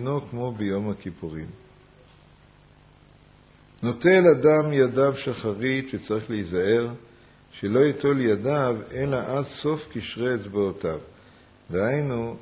אינו כמו ביום הכיפורים. נוטל אדם ידיו שחרית וצריך להיזהר שלא יטול ידיו אלא עד סוף קשרי אצבעותיו. דהיינו,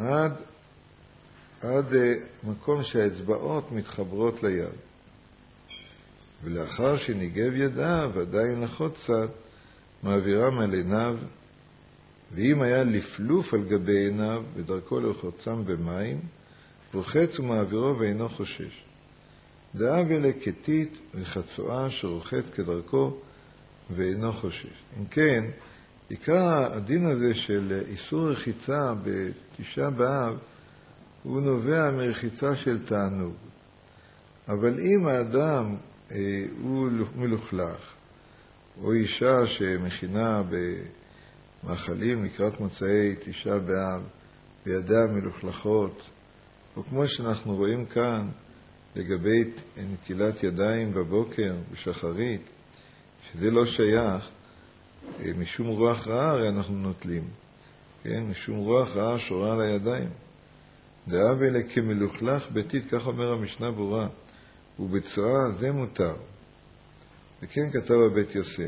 עד מקום שהאצבעות מתחברות ליד. ולאחר שניגב ידיו, עדיין לחוצת, מעבירם על עיניו, ואם היה לפלוף על גבי עיניו, בדרכו לרחוצם במים, רוחץ ומעבירו ואינו חושש. דאב אלה כתית וחצועה שרוחץ כדרכו ואינו חושש. אם כן, עיקר הדין הזה של איסור רחיצה בתשעה באב, הוא נובע מרחיצה של תענוג. אבל אם האדם הוא מלוכלך, או אישה שמכינה במאכלים לקראת מוצאי תשעה באב, וידיה מלוכלכות, או כמו שאנחנו רואים כאן, לגבי נטילת ידיים בבוקר, בשחרית, שזה לא שייך, משום רוח רעה הרי אנחנו נוטלים, כן? משום רוח רעה שורה על הידיים. דאב אלה כמלוכלך ביתית, כך אומר המשנה ברורה, ובצועה זה מותר. וכן כתב בבית יוסף.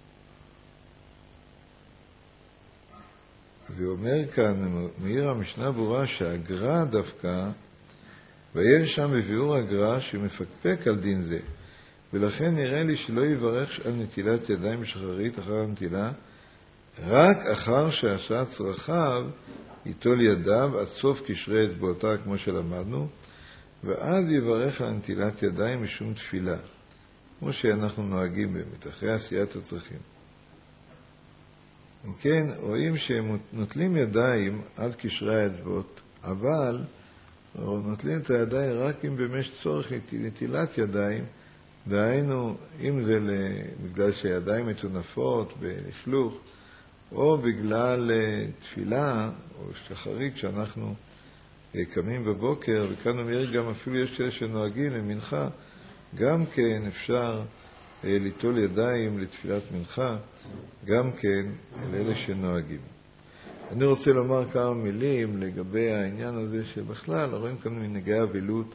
ואומר כאן, מעיר המשנה ברורה, שהגר"א דווקא, ויש שם בביאור הגר"א שמפקפק על דין זה, ולכן נראה לי שלא יברך על נטילת ידיים בשחרית אחר הנטילה, רק אחר שעשה צרכיו ייטול ידיו עד סוף קשרי אצבעותיו כמו שלמדנו, ואז יברך על נטילת ידיים משום תפילה, כמו שאנחנו נוהגים באמת, אחרי עשיית הצרכים. אם כן, רואים שהם נוטלים ידיים עד קשרי האצבעות, אבל נוטלים את הידיים רק אם במשך צורך נטילת ידיים, דהיינו, אם זה בגלל שהידיים מטונפות בלכלוך, או בגלל תפילה או שחרית שאנחנו קמים בבוקר, וכאן אומר גם אפילו יש כאלה שנוהגים למנחה, גם כן אפשר ליטול ידיים לתפילת מנחה, גם כן לאלה שנוהגים. אני רוצה לומר כמה מילים לגבי העניין הזה שבכלל, רואים כאן מנהגי אבלות.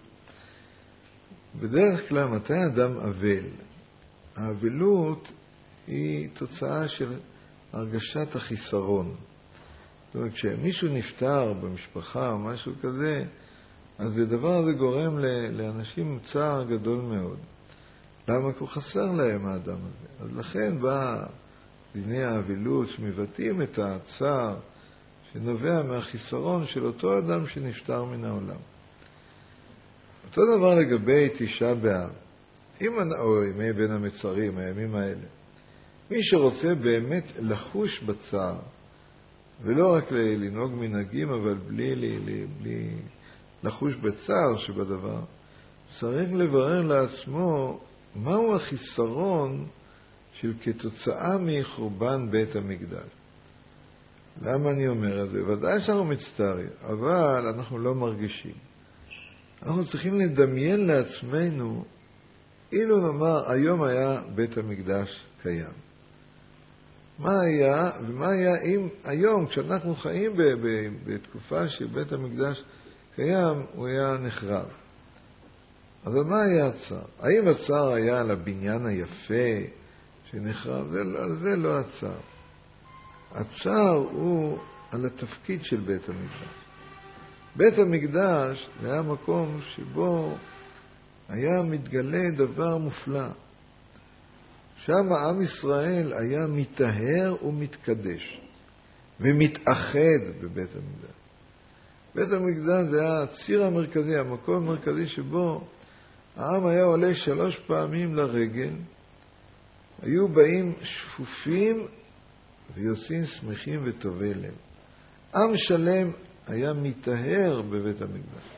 בדרך כלל, מתי אדם אבל? האבלות היא תוצאה של הרגשת החיסרון. זאת אומרת, כשמישהו נפטר במשפחה או משהו כזה, אז הדבר הזה גורם לאנשים צער גדול מאוד. למה? כי הוא חסר להם האדם הזה. אז לכן בא דיני האבלות שמבטאים את הצער שנובע מהחיסרון של אותו אדם שנפטר מן העולם. אותו דבר לגבי תשעה באב, או ימי בין המצרים, הימים האלה. מי שרוצה באמת לחוש בצער, ולא רק לנהוג מנהגים, אבל בלי לחוש בצער שבדבר, צריך לברר לעצמו מהו החיסרון של כתוצאה מחורבן בית המקדש. למה אני אומר את זה? ודאי שאנחנו מצטערים, אבל אנחנו לא מרגישים. אנחנו צריכים לדמיין לעצמנו, אילו נאמר, היום היה בית המקדש קיים. מה היה, ומה היה אם היום, כשאנחנו חיים בתקופה שבית המקדש קיים, הוא היה נחרב. אז מה היה הצער? האם הצער היה על הבניין היפה שנחרב? זה לא הצער. הצער הוא על התפקיד של בית המקדש. בית המקדש זה היה מקום שבו היה מתגלה דבר מופלא. שם עם ישראל היה מתאהר ומתקדש, ומתאחד בבית המקדש. בית המקדש זה היה הציר המרכזי, המקום המרכזי שבו העם היה עולה 3 פעמים לרגל, היו באים שפופים ויוצאים שמחים וטובי לב. עם שלם היה מתאהר בבית המקדש.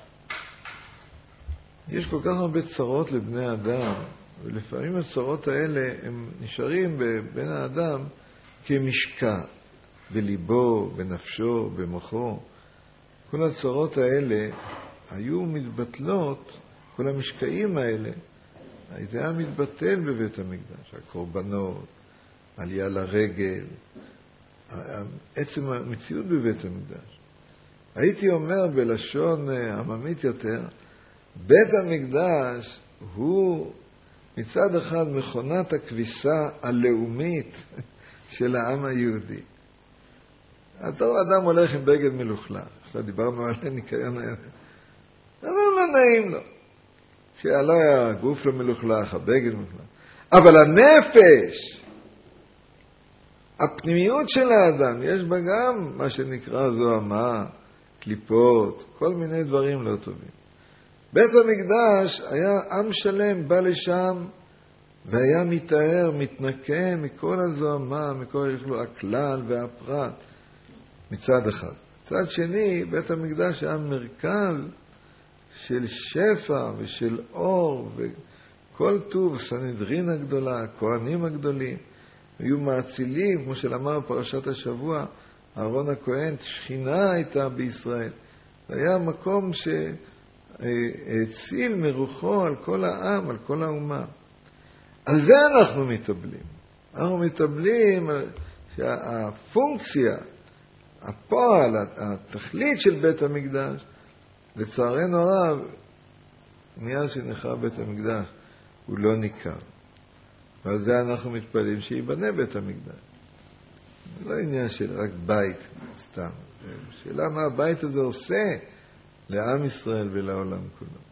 יש כל כך הרבה צרות לבני אדם, ולפעמים הצרות האלה הם נשארים בין האדם כמשקע, בליבו, בנפשו, במוחו. כל הצרות האלה היו מתבטלות, כל המשקעים האלה, זה היה מתבטל בבית המקדש, הקורבנות, עלייה לרגל, עצם המציאות בבית המקדש. הייתי אומר בלשון עממית יותר, בית המקדש הוא מצד אחד מכונת הכביסה הלאומית של העם היהודי. אותו אדם הולך עם בגד מלוכלך. עכשיו דיברנו על ניקיון העיניים. לא נעים לו. שלא היה הגוף לא מלוכלך, הבגד מלוכלך. אבל הנפש, הפנימיות של האדם, יש בה גם מה שנקרא זוהמה, קליפות, כל מיני דברים לא טובים. בית המקדש היה עם שלם, בא לשם והיה מתאר, מתנקה מכל הזוהמה, מכל הכלל והפרט, מצד אחד. מצד שני, בית המקדש היה מרכז של שפע ושל אור וכל טוב, סנהדרין הגדולה, הכהנים הגדולים, היו מאצילים, כמו שלמר פרשת השבוע, אהרון הכהן, שכינה הייתה בישראל. זה היה מקום שהציל מרוחו על כל העם, על כל האומה. על זה אנחנו מתאבלים. אנחנו מתאבלים שהפונקציה, הפועל, התכלית של בית המקדש, לצערנו הרב, מאז שנחרב בית המקדש, הוא לא ניכר. ועל זה אנחנו מתפללים שיבנה בית המקדש. זה לא עניין של רק בית, סתם. שאלה מה הבית הזה עושה לעם ישראל ולעולם כולו.